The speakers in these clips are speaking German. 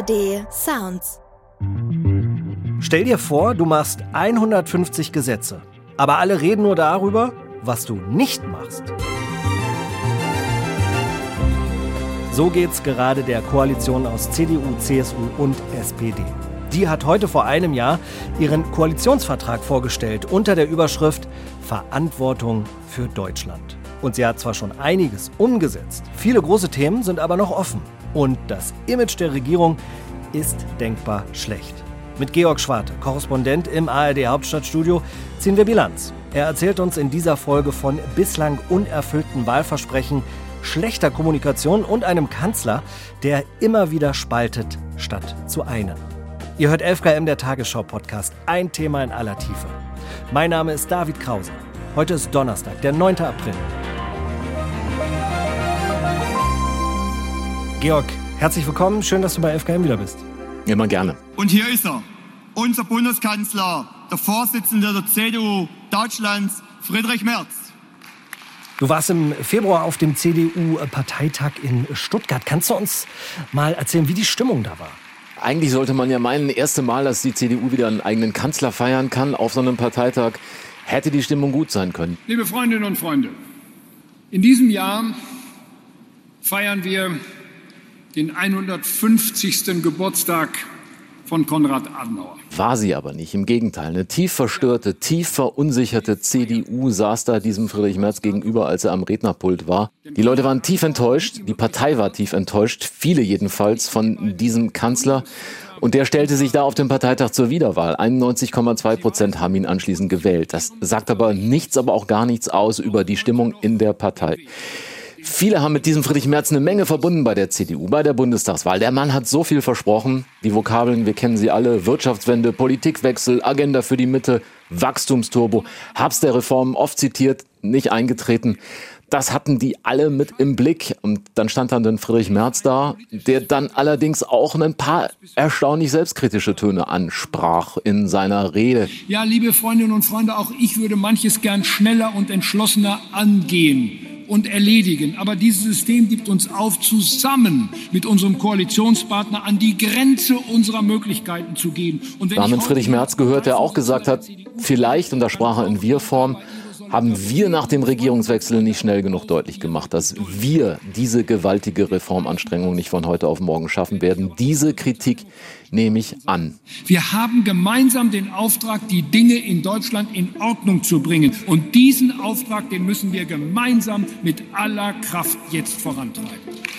ARD Sounds. Stell dir vor, du machst 150 Gesetze, aber alle reden nur darüber, was du nicht machst. So geht's gerade der Koalition aus CDU, CSU und SPD. Die hat heute vor einem Jahr ihren Koalitionsvertrag vorgestellt unter der Überschrift Verantwortung für Deutschland. Und sie hat zwar schon einiges umgesetzt, viele große Themen sind aber noch offen. Und das Image der Regierung ist denkbar schlecht. Mit Georg Schwarte, Korrespondent im ARD-Hauptstadtstudio, ziehen wir Bilanz. Er erzählt uns in dieser Folge von bislang unerfüllten Wahlversprechen, schlechter Kommunikation und einem Kanzler, der immer wieder spaltet, statt zu einen. Ihr hört 11KM, der Tagesschau-Podcast, ein Thema in aller Tiefe. Mein Name ist David Krause. Heute ist Donnerstag, der 9. April. Georg, herzlich willkommen. Schön, dass du bei 11KM wieder bist. Immer gerne. Und hier ist er, unser Bundeskanzler, der Vorsitzende der CDU Deutschlands, Friedrich Merz. Du warst im Februar auf dem CDU-Parteitag in Stuttgart. Kannst du uns mal erzählen, wie die Stimmung da war? Eigentlich sollte man ja meinen, das erste Mal, dass die CDU wieder einen eigenen Kanzler feiern kann auf so einem Parteitag, hätte die Stimmung gut sein können. Liebe Freundinnen und Freunde, in diesem Jahr feiern wir den 150. Geburtstag von Konrad Adenauer. War sie aber nicht. Im Gegenteil. Eine tief verstörte, tief verunsicherte CDU saß da diesem Friedrich Merz gegenüber, als er am Rednerpult war. Die Leute waren tief enttäuscht. Die Partei war tief enttäuscht. Viele jedenfalls von diesem Kanzler. Und der stellte sich da auf dem Parteitag zur Wiederwahl. 91,2% haben ihn anschließend gewählt. Das sagt aber nichts, aber auch gar nichts aus über die Stimmung in der Partei. Viele haben mit diesem Friedrich Merz eine Menge verbunden bei der CDU, bei der Bundestagswahl. Der Mann hat so viel versprochen. Die Vokabeln, wir kennen sie alle. Wirtschaftswende, Politikwechsel, Agenda für die Mitte, Wachstumsturbo. Herbst der Reformen, oft zitiert, nicht eingetreten. Das hatten die alle mit im Blick. Und dann stand dann Friedrich Merz da, der dann allerdings auch ein paar erstaunlich selbstkritische Töne ansprach in seiner Rede. Ja, liebe Freundinnen und Freunde, auch ich würde manches gern schneller und entschlossener angehen und erledigen. Aber dieses System gibt uns auf, zusammen mit unserem Koalitionspartner an die Grenze unserer Möglichkeiten zu gehen. Und wir haben Friedrich Merz gehört, der auch gesagt hat, vielleicht, und da sprach er in Wir-Form, haben wir nach dem Regierungswechsel nicht schnell genug deutlich gemacht, dass wir diese gewaltige Reformanstrengung nicht von heute auf morgen schaffen werden. Diese Kritik nehme ich an. Wir haben gemeinsam den Auftrag, die Dinge in Deutschland in Ordnung zu bringen. Und diesen Auftrag, den müssen wir gemeinsam mit aller Kraft jetzt vorantreiben.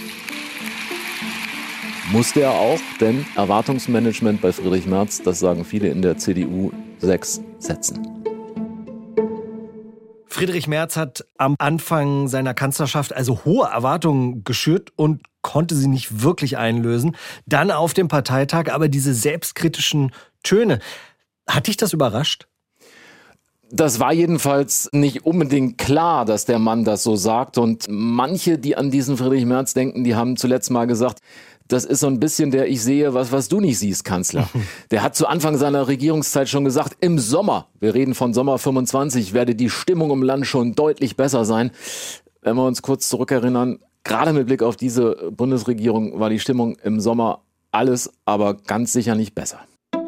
Musste er auch, denn Erwartungsmanagement bei Friedrich Merz, das sagen viele in der CDU, 6 setzen. Friedrich Merz hat am Anfang seiner Kanzlerschaft also hohe Erwartungen geschürt und konnte sie nicht wirklich einlösen. Dann auf dem Parteitag aber diese selbstkritischen Töne. Hat dich das überrascht? Das war jedenfalls nicht unbedingt klar, dass der Mann das so sagt. Und manche, die an diesen Friedrich Merz denken, die haben zuletzt mal gesagt, das ist so ein bisschen der Ich sehe was du nicht siehst, Kanzler. Der hat zu Anfang seiner Regierungszeit schon gesagt, im Sommer, wir reden von Sommer 25, werde die Stimmung im Land schon deutlich besser sein. Wenn wir uns kurz zurückerinnern, gerade mit Blick auf diese Bundesregierung war die Stimmung im Sommer alles, aber ganz sicher nicht besser.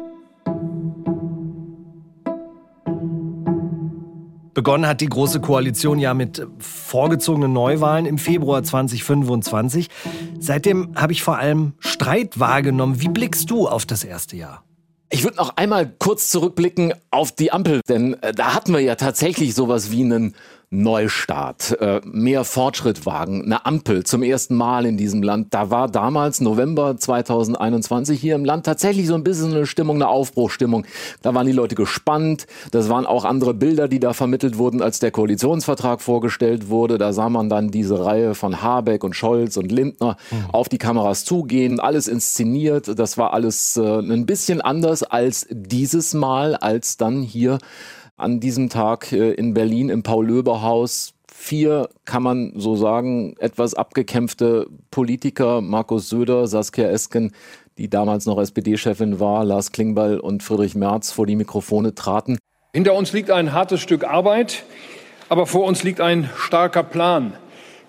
Begonnen hat die Große Koalition ja mit vorgezogenen Neuwahlen im Februar 2025. Seitdem habe ich vor allem Streit wahrgenommen. Wie blickst du auf das erste Jahr? Ich würde noch einmal kurz zurückblicken auf die Ampel, denn da hatten wir ja tatsächlich sowas wie einen Neustart, mehr Fortschritt wagen, eine Ampel zum ersten Mal in diesem Land. Da war damals November 2021 hier im Land tatsächlich so ein bisschen eine Stimmung, eine Aufbruchstimmung. Da waren die Leute gespannt. Das waren auch andere Bilder, die da vermittelt wurden, als der Koalitionsvertrag vorgestellt wurde. Da sah man dann diese Reihe von Habeck und Scholz und Lindner auf die Kameras zugehen. Alles inszeniert. Das war alles ein bisschen anders als dieses Mal, als dann hier an diesem Tag in Berlin im Paul-Löber-Haus 4, kann man so sagen, etwas abgekämpfte Politiker, Markus Söder, Saskia Esken, die damals noch SPD-Chefin war, Lars Klingbeil und Friedrich Merz vor die Mikrofone traten. Hinter uns liegt ein hartes Stück Arbeit, aber vor uns liegt ein starker Plan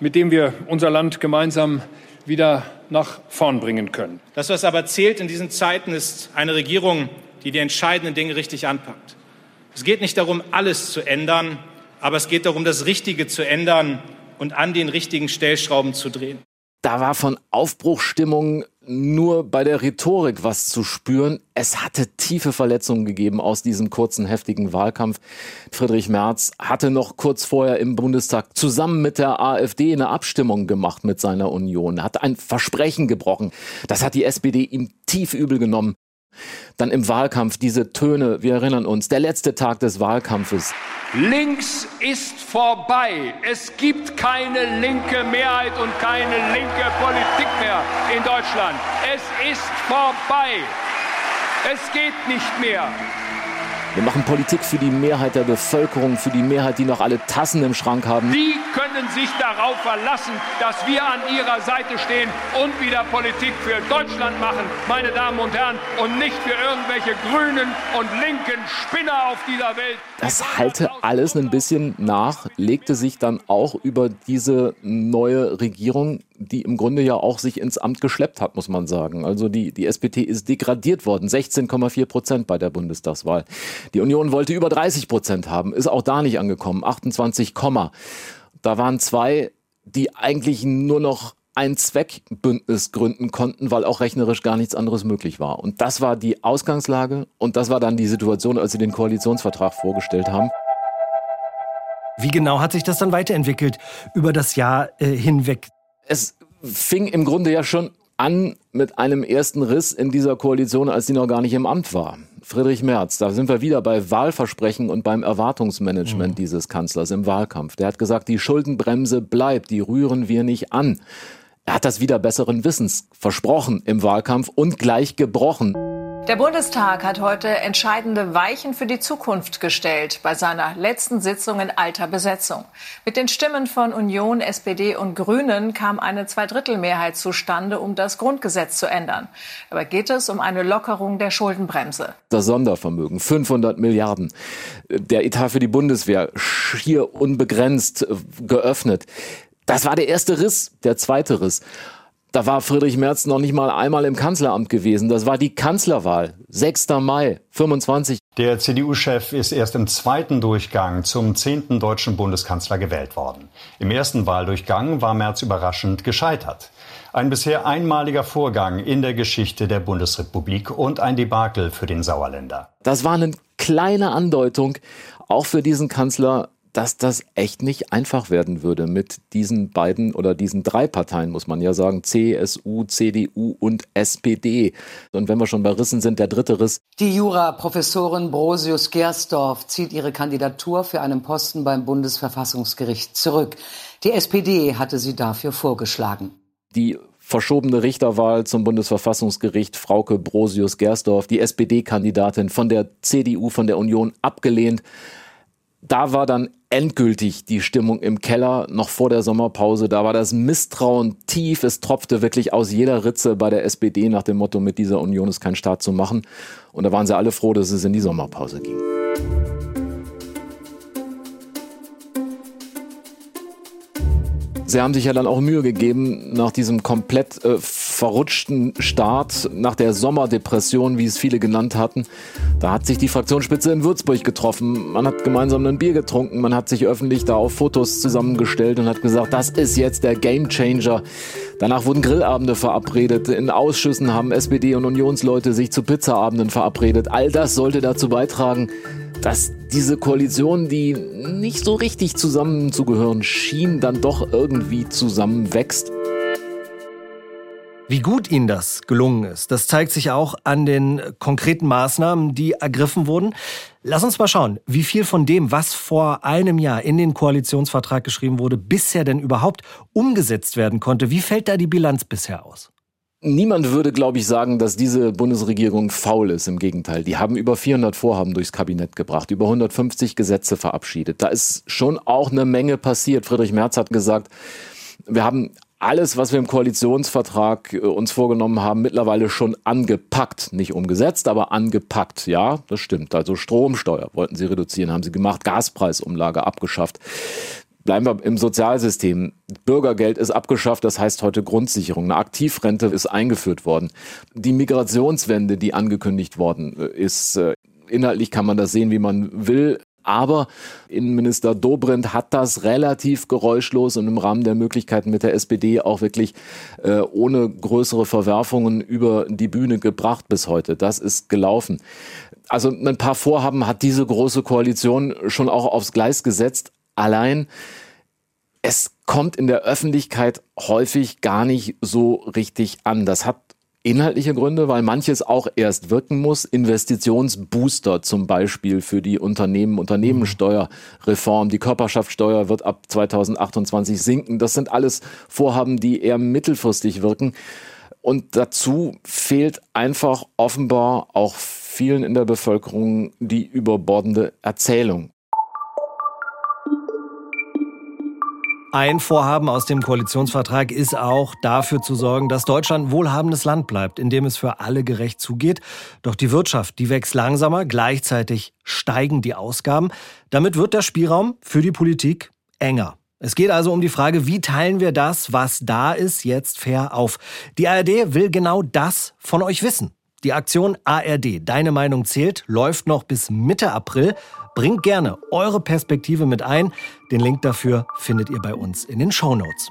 mit dem wir unser Land gemeinsam wieder nach vorn bringen können. Das, was aber zählt in diesen Zeiten, ist eine Regierung, die entscheidenden Dinge richtig anpackt. Es geht nicht darum, alles zu ändern, aber es geht darum, das Richtige zu ändern und an den richtigen Stellschrauben zu drehen. Da war von Aufbruchsstimmung nur bei der Rhetorik was zu spüren. Es hatte tiefe Verletzungen gegeben aus diesem kurzen, heftigen Wahlkampf. Friedrich Merz hatte noch kurz vorher im Bundestag zusammen mit der AfD eine Abstimmung gemacht mit seiner Union. Er hat ein Versprechen gebrochen. Das hat die SPD ihm tief übel genommen. Dann im Wahlkampf diese Töne, wir erinnern uns, der letzte Tag des Wahlkampfes. Links ist vorbei. Es gibt keine linke Mehrheit und keine linke Politik mehr in Deutschland. Es ist vorbei. Es geht nicht mehr. Wir machen Politik für die Mehrheit der Bevölkerung, für die Mehrheit, die noch alle Tassen im Schrank haben. Die können sich darauf verlassen, dass wir an ihrer Seite stehen und wieder Politik für Deutschland machen, meine Damen und Herren, und nicht für irgendwelche grünen und linken Spinner auf dieser Welt. Das hallte alles ein bisschen nach, legte sich dann auch über diese neue Regierung, die im Grunde ja auch sich ins Amt geschleppt hat, muss man sagen. Also die SPD ist degradiert worden, 16,4% bei der Bundestagswahl. Die Union wollte über 30% haben, ist auch da nicht angekommen, 28, da waren zwei, die eigentlich nur noch ein Zweckbündnis gründen konnten, weil auch rechnerisch gar nichts anderes möglich war. Und das war die Ausgangslage und das war dann die Situation, als sie den Koalitionsvertrag vorgestellt haben. Wie genau hat sich das dann weiterentwickelt über das Jahr hinweg? Es fing im Grunde ja schon an mit einem ersten Riss in dieser Koalition, als sie noch gar nicht im Amt war. Friedrich Merz, da sind wir wieder bei Wahlversprechen und beim Erwartungsmanagement dieses Kanzlers im Wahlkampf. Der hat gesagt, die Schuldenbremse bleibt, die rühren wir nicht an. Er hat das wieder besseren Wissens versprochen im Wahlkampf und gleich gebrochen. Der Bundestag hat heute entscheidende Weichen für die Zukunft gestellt bei seiner letzten Sitzung in alter Besetzung. Mit den Stimmen von Union, SPD und Grünen kam eine Zweidrittelmehrheit zustande, um das Grundgesetz zu ändern. Dabei geht es um eine Lockerung der Schuldenbremse. Das Sondervermögen, 500 Milliarden. Der Etat für die Bundeswehr schier unbegrenzt geöffnet. Das war der erste Riss, der zweite Riss. Da war Friedrich Merz noch nicht mal einmal im Kanzleramt gewesen. Das war die Kanzlerwahl, 6. Mai 25. Der CDU-Chef ist erst im zweiten Durchgang zum 10. deutschen Bundeskanzler gewählt worden. Im ersten Wahldurchgang war Merz überraschend gescheitert. Ein bisher einmaliger Vorgang in der Geschichte der Bundesrepublik und ein Debakel für den Sauerländer. Das war eine kleine Andeutung, auch für diesen Kanzler, dass das echt nicht einfach werden würde mit diesen beiden oder diesen drei Parteien, muss man ja sagen, CSU, CDU und SPD. Und wenn wir schon bei Rissen sind, der dritte Riss. Die Juraprofessorin Brosius-Gersdorf zieht ihre Kandidatur für einen Posten beim Bundesverfassungsgericht zurück. Die SPD hatte sie dafür vorgeschlagen. Die verschobene Richterwahl zum Bundesverfassungsgericht, Frauke Brosius-Gersdorf, die SPD-Kandidatin von der CDU, von der Union abgelehnt. Da war dann endgültig die Stimmung im Keller, noch vor der Sommerpause. Da war das Misstrauen tief. Es tropfte wirklich aus jeder Ritze bei der SPD nach dem Motto, mit dieser Union ist kein Staat zu machen. Und da waren sie alle froh, dass es in die Sommerpause ging. Sie haben sich ja dann auch Mühe gegeben, nach diesem komplett verrutschten Start, nach der Sommerdepression, wie es viele genannt hatten. Da hat sich die Fraktionsspitze in Würzburg getroffen. Man hat gemeinsam ein Bier getrunken. Man hat sich öffentlich da auf Fotos zusammengestellt und hat gesagt, das ist jetzt der Gamechanger. Danach wurden Grillabende verabredet. In Ausschüssen haben SPD- und Unionsleute sich zu Pizzaabenden verabredet. All das sollte dazu beitragen, dass diese Koalition, die nicht so richtig zusammenzugehören schien, dann doch irgendwie zusammenwächst. Wie gut Ihnen das gelungen ist, das zeigt sich auch an den konkreten Maßnahmen, die ergriffen wurden. Lass uns mal schauen, wie viel von dem, was vor einem Jahr in den Koalitionsvertrag geschrieben wurde, bisher denn überhaupt umgesetzt werden konnte. Wie fällt da die Bilanz bisher aus? Niemand würde, glaube ich, sagen, dass diese Bundesregierung faul ist. Im Gegenteil, die haben über 400 Vorhaben durchs Kabinett gebracht, über 150 Gesetze verabschiedet. Da ist schon auch eine Menge passiert. Friedrich Merz hat gesagt, wir haben alles, was wir im Koalitionsvertrag uns vorgenommen haben, mittlerweile schon angepackt. Nicht umgesetzt, aber angepackt. Ja, das stimmt. Also Stromsteuer wollten sie reduzieren, haben sie gemacht. Gaspreisumlage abgeschafft. Bleiben wir im Sozialsystem. Bürgergeld ist abgeschafft, das heißt heute Grundsicherung. Eine Aktivrente ist eingeführt worden. Die Migrationswende, die angekündigt worden ist, inhaltlich kann man das sehen, wie man will. Aber Innenminister Dobrindt hat das relativ geräuschlos und im Rahmen der Möglichkeiten mit der SPD auch wirklich ohne größere Verwerfungen über die Bühne gebracht bis heute. Das ist gelaufen. Also ein paar Vorhaben hat diese große Koalition schon auch aufs Gleis gesetzt. Allein, es kommt in der Öffentlichkeit häufig gar nicht so richtig an. Das hat inhaltliche Gründe, weil manches auch erst wirken muss. Investitionsbooster zum Beispiel für die Unternehmenssteuerreform. Die Körperschaftsteuer wird ab 2028 sinken. Das sind alles Vorhaben, die eher mittelfristig wirken. Und dazu fehlt einfach offenbar auch vielen in der Bevölkerung die überbordende Erzählung. Ein Vorhaben aus dem Koalitionsvertrag ist auch, dafür zu sorgen, dass Deutschland ein wohlhabendes Land bleibt, in dem es für alle gerecht zugeht. Doch die Wirtschaft, die wächst langsamer, gleichzeitig steigen die Ausgaben. Damit wird der Spielraum für die Politik enger. Es geht also um die Frage, wie teilen wir das, was da ist, jetzt fair auf? Die ARD will genau das von euch wissen. Die Aktion ARD, Deine Meinung zählt, läuft noch bis Mitte April. Bringt gerne eure Perspektive mit ein. Den Link dafür findet ihr bei uns in den Shownotes.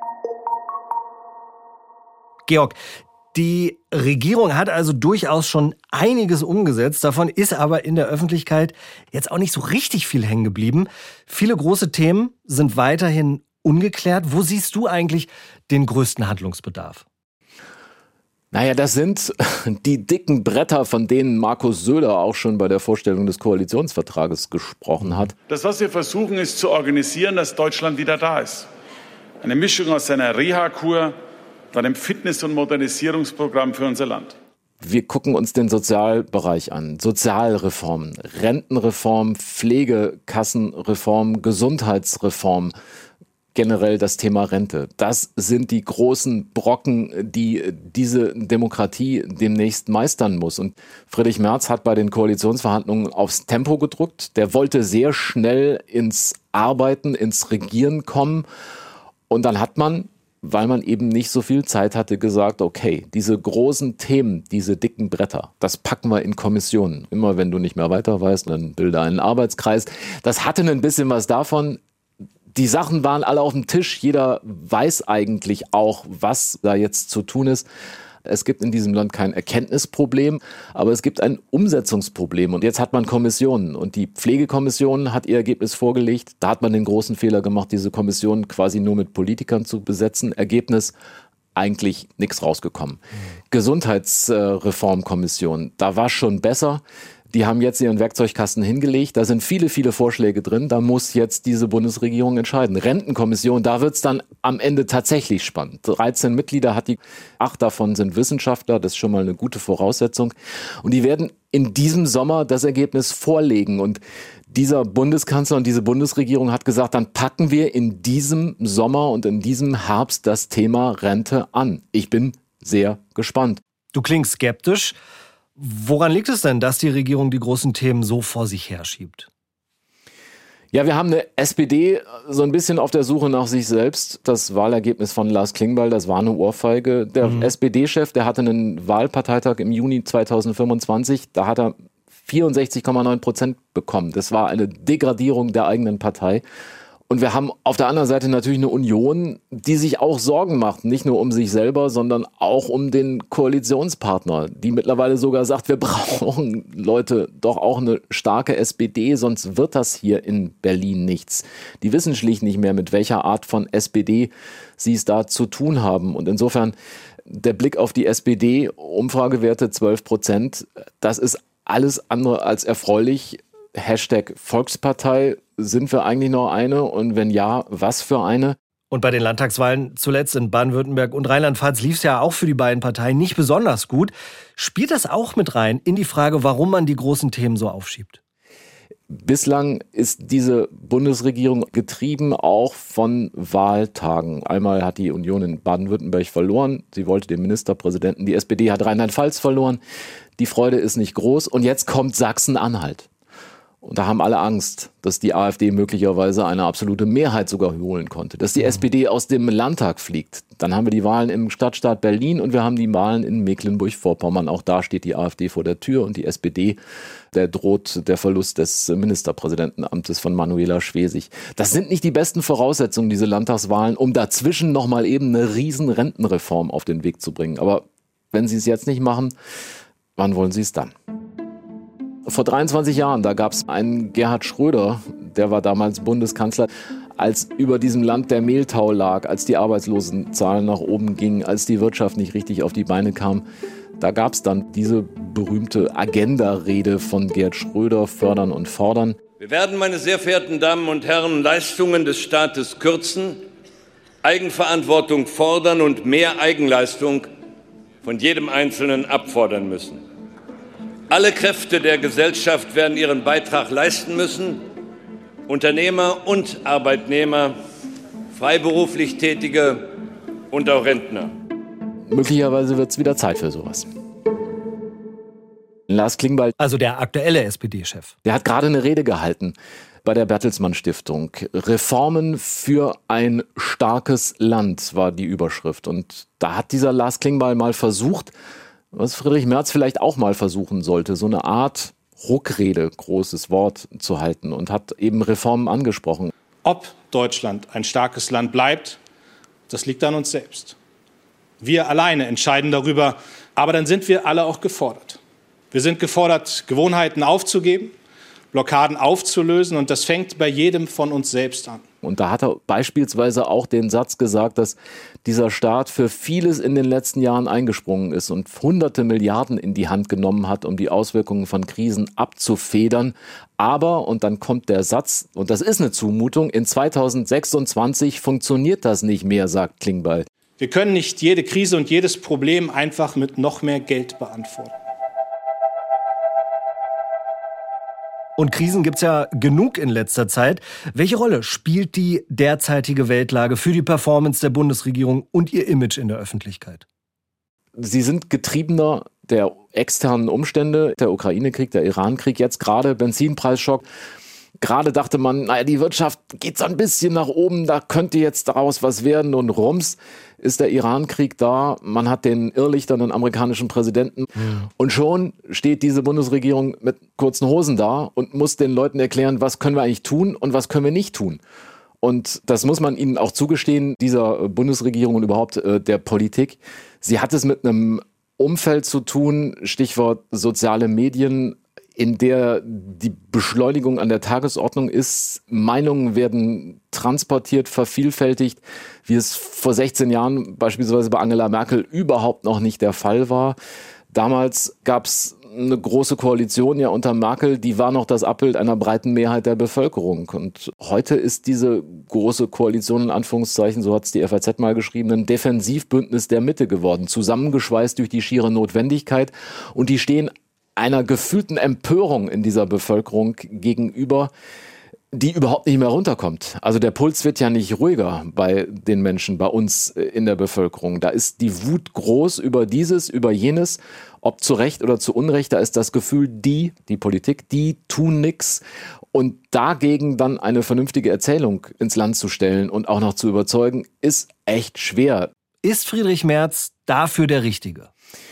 Georg, die Regierung hat also durchaus schon einiges umgesetzt. Davon ist aber in der Öffentlichkeit jetzt auch nicht so richtig viel hängen geblieben. Viele große Themen sind weiterhin ungeklärt. Wo siehst du eigentlich den größten Handlungsbedarf? Naja, das sind die dicken Bretter, von denen Markus Söder auch schon bei der Vorstellung des Koalitionsvertrages gesprochen hat. Das, was wir versuchen, ist zu organisieren, dass Deutschland wieder da ist. Eine Mischung aus einer Reha-Kur und einem Fitness- und Modernisierungsprogramm für unser Land. Wir gucken uns den Sozialbereich an. Sozialreformen, Rentenreform, Pflegekassenreform, Gesundheitsreform. Generell das Thema Rente. Das sind die großen Brocken, die diese Demokratie demnächst meistern muss. Und Friedrich Merz hat bei den Koalitionsverhandlungen aufs Tempo gedrückt. Der wollte sehr schnell ins Arbeiten, ins Regieren kommen. Und dann hat man, weil man eben nicht so viel Zeit hatte, gesagt, okay, diese großen Themen, diese dicken Bretter, das packen wir in Kommissionen. Immer wenn du nicht mehr weiter weißt, dann bilde einen Arbeitskreis. Das hatte ein bisschen was davon. Die Sachen waren alle auf dem Tisch. Jeder weiß eigentlich auch, was da jetzt zu tun ist. Es gibt in diesem Land kein Erkenntnisproblem, aber es gibt ein Umsetzungsproblem. Und jetzt hat man Kommissionen. Und die Pflegekommission hat ihr Ergebnis vorgelegt. Da hat man den großen Fehler gemacht, diese Kommission quasi nur mit Politikern zu besetzen. Ergebnis: eigentlich nichts rausgekommen. Gesundheitsreformkommission, da war schon besser. Die haben jetzt ihren Werkzeugkasten hingelegt. Da sind viele, viele Vorschläge drin. Da muss jetzt diese Bundesregierung entscheiden. Rentenkommission, da wird's dann am Ende tatsächlich spannend. 13 Mitglieder hat die, 8 davon sind Wissenschaftler. Das ist schon mal eine gute Voraussetzung. Und die werden in diesem Sommer das Ergebnis vorlegen. Und dieser Bundeskanzler und diese Bundesregierung hat gesagt, dann packen wir in diesem Sommer und in diesem Herbst das Thema Rente an. Ich bin sehr gespannt. Du klingst skeptisch. Woran liegt es denn, dass die Regierung die großen Themen so vor sich herschiebt? Ja, wir haben eine SPD so ein bisschen auf der Suche nach sich selbst. Das Wahlergebnis von Lars Klingbeil, das war eine Ohrfeige. Der SPD-Chef, der hatte einen Wahlparteitag im Juni 2025. Da hat er 64,9% bekommen. Das war eine Degradierung der eigenen Partei. Und wir haben auf der anderen Seite natürlich eine Union, die sich auch Sorgen macht, nicht nur um sich selber, sondern auch um den Koalitionspartner, die mittlerweile sogar sagt, wir brauchen, Leute, doch auch eine starke SPD, sonst wird das hier in Berlin nichts. Die wissen schlicht nicht mehr, mit welcher Art von SPD sie es da zu tun haben. Und insofern der Blick auf die SPD, Umfragewerte 12%, das ist alles andere als erfreulich. Hashtag Volkspartei, sind wir eigentlich noch eine? Und wenn ja, was für eine? Und bei den Landtagswahlen zuletzt in Baden-Württemberg und Rheinland-Pfalz lief es ja auch für die beiden Parteien nicht besonders gut. Spielt das auch mit rein in die Frage, warum man die großen Themen so aufschiebt? Bislang ist diese Bundesregierung getrieben auch von Wahltagen. Einmal hat die Union in Baden-Württemberg verloren. Sie wollte den Ministerpräsidenten. Die SPD hat Rheinland-Pfalz verloren. Die Freude ist nicht groß. Und jetzt kommt Sachsen-Anhalt. Und da haben alle Angst, dass die AfD möglicherweise eine absolute Mehrheit sogar holen konnte, dass die SPD aus dem Landtag fliegt. Dann haben wir die Wahlen im Stadtstaat Berlin und wir haben die Wahlen in Mecklenburg-Vorpommern. Auch da steht die AfD vor der Tür und die SPD, der droht der Verlust des Ministerpräsidentenamtes von Manuela Schwesig. Das sind nicht die besten Voraussetzungen, diese Landtagswahlen, um dazwischen nochmal eben eine riesen Rentenreform auf den Weg zu bringen. Aber wenn Sie es jetzt nicht machen, wann wollen Sie es dann? Vor 23 Jahren, da gab es einen Gerhard Schröder, der war damals Bundeskanzler, als über diesem Land der Mehltau lag, als die Arbeitslosenzahlen nach oben gingen, als die Wirtschaft nicht richtig auf die Beine kam. Da gab es dann diese berühmte Agenda-Rede von Gerhard Schröder, fördern und fordern. Wir werden, meine sehr verehrten Damen und Herren, Leistungen des Staates kürzen, Eigenverantwortung fordern und mehr Eigenleistung von jedem Einzelnen abfordern müssen. Alle Kräfte der Gesellschaft werden ihren Beitrag leisten müssen. Unternehmer und Arbeitnehmer, freiberuflich Tätige und auch Rentner. Möglicherweise wird es wieder Zeit für sowas. Lars Klingbeil, also der aktuelle SPD-Chef, der hat gerade eine Rede gehalten bei der Bertelsmann Stiftung. Reformen für ein starkes Land war die Überschrift. Und da hat dieser Lars Klingbeil mal versucht, was Friedrich Merz vielleicht auch mal versuchen sollte, so eine Art Ruckrede, großes Wort, zu halten und hat eben Reformen angesprochen. Ob Deutschland ein starkes Land bleibt, das liegt an uns selbst. Wir alleine entscheiden darüber, aber dann sind wir alle auch gefordert. Wir sind gefordert, Gewohnheiten aufzugeben, Blockaden aufzulösen und das fängt bei jedem von uns selbst an. Und da hat er beispielsweise auch den Satz gesagt, dass dieser Staat für vieles in den letzten Jahren eingesprungen ist und hunderte Milliarden in die Hand genommen hat, um die Auswirkungen von Krisen abzufedern. Aber, und dann kommt der Satz, und das ist eine Zumutung, in 2026 funktioniert das nicht mehr, sagt Klingbeil. Wir können nicht jede Krise und jedes Problem einfach mit noch mehr Geld beantworten. Und Krisen gibt's ja genug in letzter Zeit. Welche Rolle spielt die derzeitige Weltlage für die Performance der Bundesregierung und ihr Image in der Öffentlichkeit? Sie sind getriebener der externen Umstände, der Ukraine-Krieg, der Iran-Krieg, jetzt gerade Benzinpreisschock. Gerade dachte man, naja, die Wirtschaft geht so ein bisschen nach oben, da könnte jetzt daraus was werden und rums ist der Iran-Krieg da. Man hat den irrlichternden amerikanischen Präsidenten und schon steht diese Bundesregierung mit kurzen Hosen da und muss den Leuten erklären, was können wir eigentlich tun und was können wir nicht tun. Und das muss man ihnen auch zugestehen, dieser Bundesregierung und überhaupt der Politik. Sie hat es mit einem Umfeld zu tun, Stichwort soziale Medien, in der die Beschleunigung an der Tagesordnung ist. Meinungen werden transportiert, vervielfältigt, wie es vor 16 Jahren beispielsweise bei Angela Merkel überhaupt noch nicht der Fall war. Damals gab es eine große Koalition ja unter Merkel, die war noch das Abbild einer breiten Mehrheit der Bevölkerung. Und heute ist diese große Koalition in Anführungszeichen, so hat es die FAZ mal geschrieben, ein Defensivbündnis der Mitte geworden, zusammengeschweißt durch die schiere Notwendigkeit. Und die stehen einer gefühlten Empörung in dieser Bevölkerung gegenüber, die überhaupt nicht mehr runterkommt. Also der Puls wird ja nicht ruhiger bei den Menschen, bei uns in der Bevölkerung. Da ist die Wut groß über dieses, über jenes, ob zu Recht oder zu Unrecht. Da ist das Gefühl, die Politik, die tun nix. Und dagegen dann eine vernünftige Erzählung ins Land zu stellen und auch noch zu überzeugen, ist echt schwer. Ist Friedrich Merz dafür der Richtige?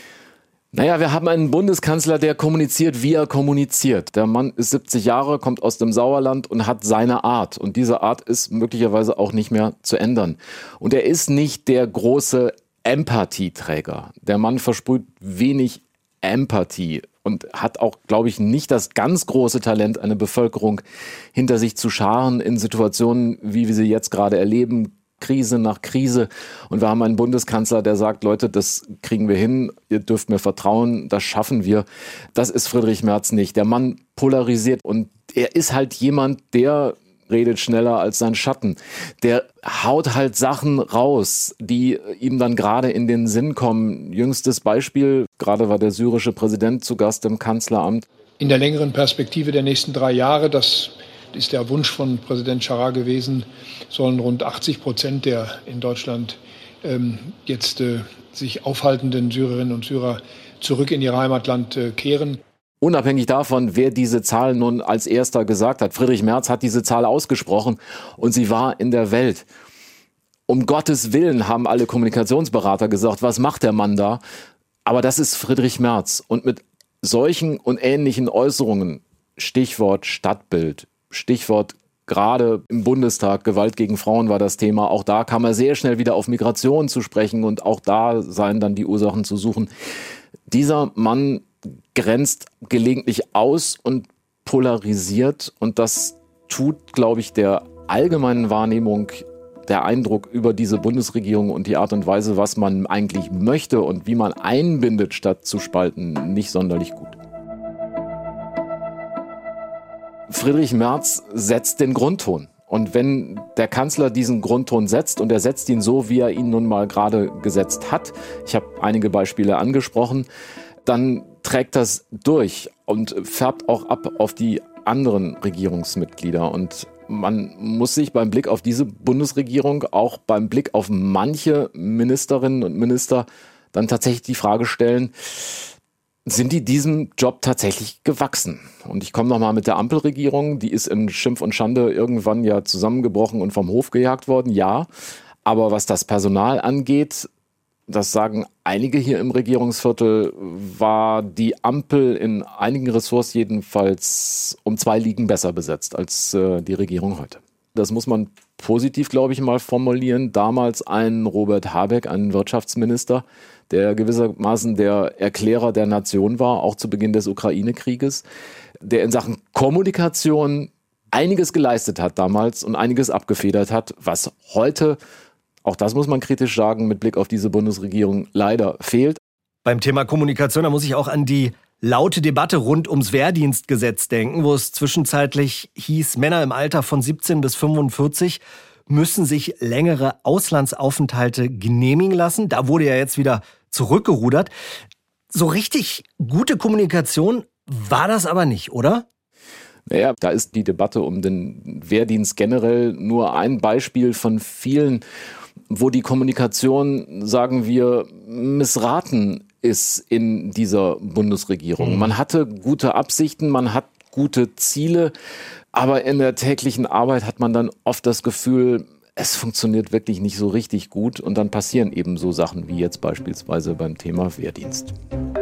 Naja, wir haben einen Bundeskanzler, der kommuniziert, wie er kommuniziert. Der Mann ist 70 Jahre, kommt aus dem Sauerland und hat seine Art. Und diese Art ist möglicherweise auch nicht mehr zu ändern. Und er ist nicht der große Empathieträger. Der Mann versprüht wenig Empathie und hat auch, glaube ich, nicht das ganz große Talent, eine Bevölkerung hinter sich zu scharen in Situationen, wie wir sie jetzt gerade erleben, Krise nach Krise. Und wir haben einen Bundeskanzler, der sagt, Leute, das kriegen wir hin, ihr dürft mir vertrauen, das schaffen wir. Das ist Friedrich Merz nicht. Der Mann polarisiert und er ist halt jemand, der redet schneller als sein Schatten. Der haut halt Sachen raus, die ihm dann gerade in den Sinn kommen. Jüngstes Beispiel, gerade war der syrische Präsident zu Gast im Kanzleramt. In der längeren Perspektive der nächsten 3 Jahre, das ist der Wunsch von Präsident Chara gewesen, sollen rund 80% der in Deutschland jetzt sich aufhaltenden Syrerinnen und Syrer zurück in ihr Heimatland kehren. unabhängig davon, wer diese Zahl nun als erster gesagt hat. Friedrich Merz hat diese Zahl ausgesprochen und sie war in der Welt. Um Gottes Willen, haben alle Kommunikationsberater gesagt, was macht der Mann da? Aber das ist Friedrich Merz. Und mit solchen und ähnlichen Äußerungen, Stichwort Stadtbild, Stichwort gerade im Bundestag, Gewalt gegen Frauen war das Thema, auch da kam er sehr schnell wieder auf Migration zu sprechen und auch da seien dann die Ursachen zu suchen. Dieser Mann grenzt gelegentlich aus und polarisiert und das tut, glaube ich, der allgemeinen Wahrnehmung, der Eindruck über diese Bundesregierung und die Art und Weise, was man eigentlich möchte und wie man einbindet, statt zu spalten, nicht sonderlich gut. Friedrich Merz setzt den Grundton. Und wenn der Kanzler diesen Grundton setzt, und er setzt ihn so, wie er ihn nun mal gerade gesetzt hat, ich habe einige Beispiele angesprochen, dann trägt das durch und färbt auch ab auf die anderen Regierungsmitglieder. Und man muss sich beim Blick auf diese Bundesregierung, auch beim Blick auf manche Ministerinnen und Minister, dann tatsächlich die Frage stellen, sind die diesem Job tatsächlich gewachsen? Und ich komme nochmal mit der Ampelregierung, die ist in Schimpf und Schande irgendwann ja zusammengebrochen und vom Hof gejagt worden, ja. Aber was das Personal angeht, das sagen einige hier im Regierungsviertel, war die Ampel in einigen Ressorts jedenfalls um 2 Ligen besser besetzt als die Regierung heute. Das muss man positiv, glaube ich, mal formulieren. Damals ein Robert Habeck, ein Wirtschaftsminister, der gewissermaßen der Erklärer der Nation war, auch zu Beginn des Ukraine-Krieges, der in Sachen Kommunikation einiges geleistet hat damals und einiges abgefedert hat, was heute, auch das muss man kritisch sagen, mit Blick auf diese Bundesregierung leider fehlt. Beim Thema Kommunikation, da muss ich auch an die laute Debatte rund ums Wehrdienstgesetz denken, wo es zwischenzeitlich hieß, Männer im Alter von 17 bis 45 müssen sich längere Auslandsaufenthalte genehmigen lassen. Da wurde ja jetzt wieder zurückgerudert. So richtig gute Kommunikation war das aber nicht, oder? Naja, da ist die Debatte um den Wehrdienst generell nur ein Beispiel von vielen, wo die Kommunikation, sagen wir, missraten ist in dieser Bundesregierung. Man hatte gute Absichten, man hat gute Ziele, aber in der täglichen Arbeit hat man dann oft das Gefühl, es funktioniert wirklich nicht so richtig gut und dann passieren eben so Sachen wie jetzt beispielsweise beim Thema Wehrdienst.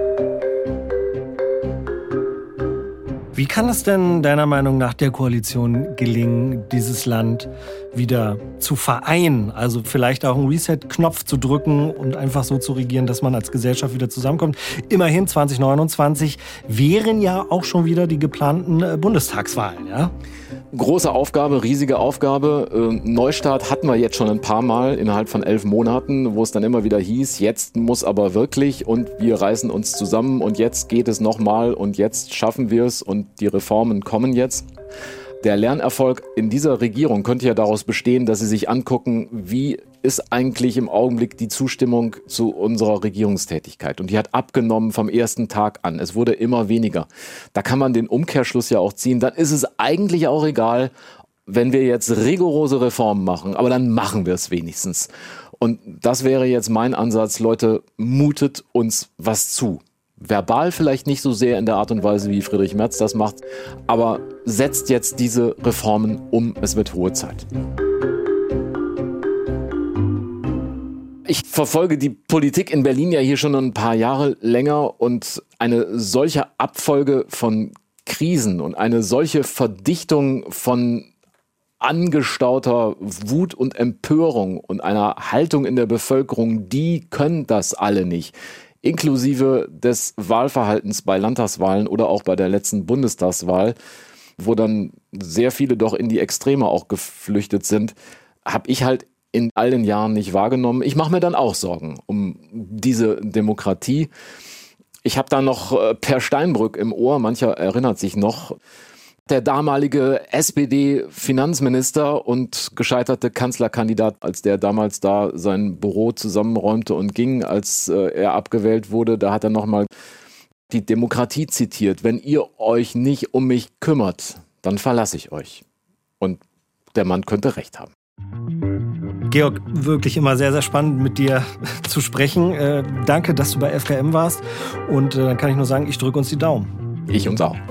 Wie kann es denn deiner Meinung nach der Koalition gelingen, dieses Land wieder zu vereinen? Also vielleicht auch einen Reset-Knopf zu drücken und einfach so zu regieren, dass man als Gesellschaft wieder zusammenkommt. Immerhin 2029 wären ja auch schon wieder die geplanten Bundestagswahlen, ja? Große Aufgabe, riesige Aufgabe. Neustart hatten wir jetzt schon ein paar Mal innerhalb von 11 Monaten, wo es dann immer wieder hieß, jetzt muss aber wirklich und wir reißen uns zusammen und jetzt geht es nochmal und jetzt schaffen wir es und die Reformen kommen jetzt. Der Lernerfolg in dieser Regierung könnte ja daraus bestehen, dass sie sich angucken, wie ist eigentlich im Augenblick die Zustimmung zu unserer Regierungstätigkeit. Und die hat abgenommen vom ersten Tag an. Es wurde immer weniger. Da kann man den Umkehrschluss ja auch ziehen. Dann ist es eigentlich auch egal, wenn wir jetzt rigorose Reformen machen. Aber dann machen wir es wenigstens. Und das wäre jetzt mein Ansatz. Leute, mutet uns was zu. Verbal vielleicht nicht so sehr in der Art und Weise, wie Friedrich Merz das macht, aber setzt jetzt diese Reformen um. Es wird hohe Zeit. Ich verfolge die Politik in Berlin ja hier schon ein paar Jahre länger und eine solche Abfolge von Krisen und eine solche Verdichtung von angestauter Wut und Empörung und einer Haltung in der Bevölkerung, die können das alle nicht. Inklusive des Wahlverhaltens bei Landtagswahlen oder auch bei der letzten Bundestagswahl, wo dann sehr viele doch in die Extreme auch geflüchtet sind, habe ich halt in all den Jahren nicht wahrgenommen. Ich mache mir dann auch Sorgen um diese Demokratie. Ich habe da noch Per Steinbrück im Ohr, mancher erinnert sich noch, der damalige SPD-Finanzminister und gescheiterte Kanzlerkandidat, als der damals da sein Büro zusammenräumte und ging, als er abgewählt wurde, da hat er nochmal die Demokratie zitiert. Wenn ihr euch nicht um mich kümmert, dann verlasse ich euch. Und der Mann könnte recht haben. Georg, wirklich immer sehr, sehr spannend mit dir zu sprechen. Danke, dass du bei FKM warst. Und dann kann ich nur sagen, ich drücke uns die Daumen. Ich uns auch.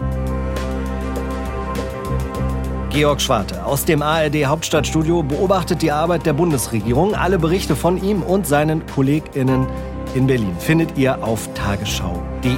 Georg Schwarte aus dem ARD-Hauptstadtstudio beobachtet die Arbeit der Bundesregierung. Alle Berichte von ihm und seinen KollegInnen in Berlin findet ihr auf tagesschau.de.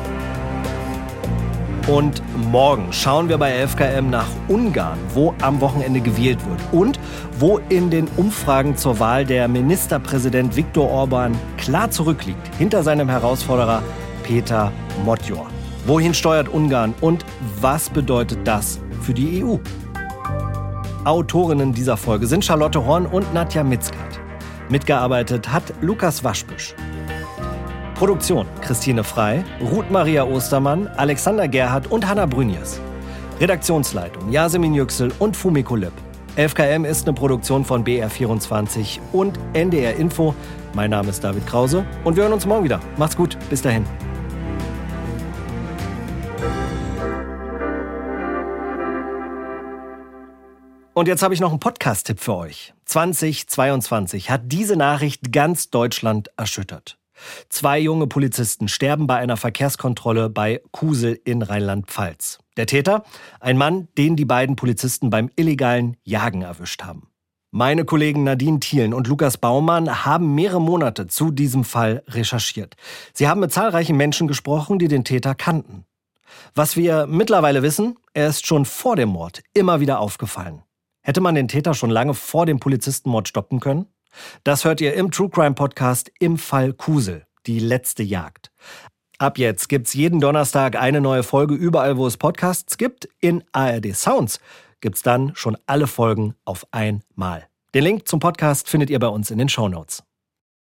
Und morgen schauen wir bei 11KM nach Ungarn, wo am Wochenende gewählt wird und wo in den Umfragen zur Wahl der Ministerpräsident Viktor Orban klar zurückliegt, hinter seinem Herausforderer Peter Modjor. Wohin steuert Ungarn und was bedeutet das für die EU? Autorinnen dieser Folge sind Charlotte Horn und Nadja Mitzkat. Mitgearbeitet hat Lukas Waschbüsch. Produktion Christine Frey, Ruth Maria Ostermann, Alexander Gerhardt und Hanna Brünjes. Redaktionsleitung Yasemin Yüksel und Fumiko Lipp. 11KM ist eine Produktion von BR24 und NDR Info. Mein Name ist David Krause und wir hören uns morgen wieder. Macht's gut, bis dahin. Und jetzt habe ich noch einen Podcast-Tipp für euch. 2022 hat diese Nachricht ganz Deutschland erschüttert. 2 junge Polizisten sterben bei einer Verkehrskontrolle bei Kusel in Rheinland-Pfalz. Der Täter? Ein Mann, den die beiden Polizisten beim illegalen Jagen erwischt haben. Meine Kollegen Nadine Thielen und Lukas Baumann haben mehrere Monate zu diesem Fall recherchiert. Sie haben mit zahlreichen Menschen gesprochen, die den Täter kannten. Was wir mittlerweile wissen, er ist schon vor dem Mord immer wieder aufgefallen. Hätte man den Täter schon lange vor dem Polizistenmord stoppen können? Das hört ihr im True Crime Podcast Im Fall Kusel, die letzte Jagd. Ab jetzt gibt's jeden Donnerstag eine neue Folge überall, wo es Podcasts gibt. In ARD Sounds gibt's dann schon alle Folgen auf einmal. Den Link zum Podcast findet ihr bei uns in den Shownotes.